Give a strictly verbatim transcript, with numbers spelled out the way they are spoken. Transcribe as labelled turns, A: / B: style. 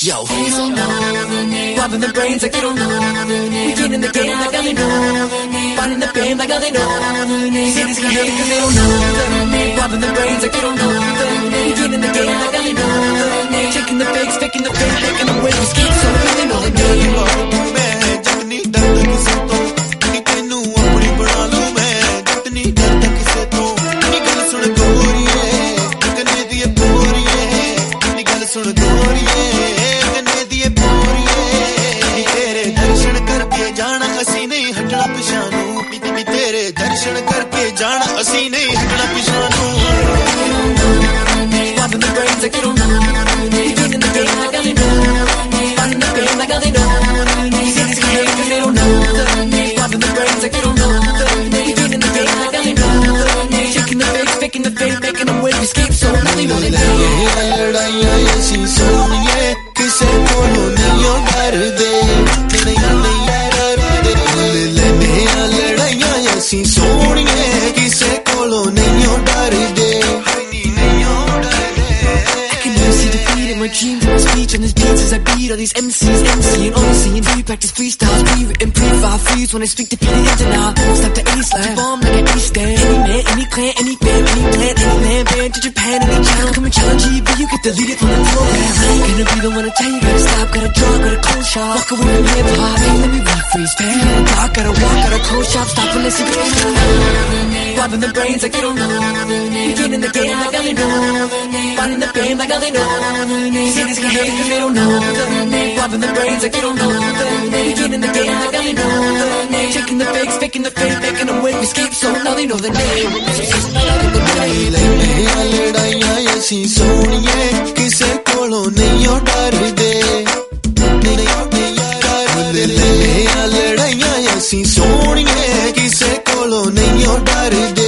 A: Yo, robbing the brains like they don't know. We get in the game like how they know. Finding the fame like how they know. Cities can hate cause they don't know. Robbing the brains like they don't know. We get in the game like how they know. Checking the fakes, faking the fake, making them wait. We skate so they know they know.
B: दर्शन करके जाना असी नहीं हटना पिछानू
A: Robbing the brains like you don't know. You get in the game like how they know. Finding the fame like how they know. Cities can hate cause they don't know. Robbing the brains like you don't know. You get in the game like how they know. Checking the fakes, faking the fake, making them wait. We escape so now they know they know.
B: लड़ाइयां ऐसी सोनिए किसे कोलो नहीं डर दे नहीं नहीं लड़ाइयां ऐसी सोनिए किसे कोलो नहीं डर दे
A: My dreams and my speech on this beats as I beat all these M Cs, MCing, overseeing, pre-practice freestyles, pre-written, pre-file freeze when I speak to people into now. Step to any slam, bomb like an ace stand. Any man, any clan, any fam, any plant, any land, band to Japan, any channel. Come and challenge you, but you get deleted from the program. I ain't gonna be the one to tell you gotta stop, gotta draw, gotta close shop. Walk away from hip hop, hey, let me rephrase. Stand in the dark, gotta walk, gotta close shop, stop and listen. Robbing the brains like you don't know. You get in the game like how they know. Finding the fame like how they know. Cities can hate cause they don't know. Robbing the brains like you don't know. You get in the game like how they know. Checking the fakes, faking the fake, making them wait. We escape so now they know the name.
B: लड़ाइयां ऐसी सोनिए किसे कोलो नहीं डर दे लड़ाइयां ऐसी सोनिए किसे कोलो नहीं डर दे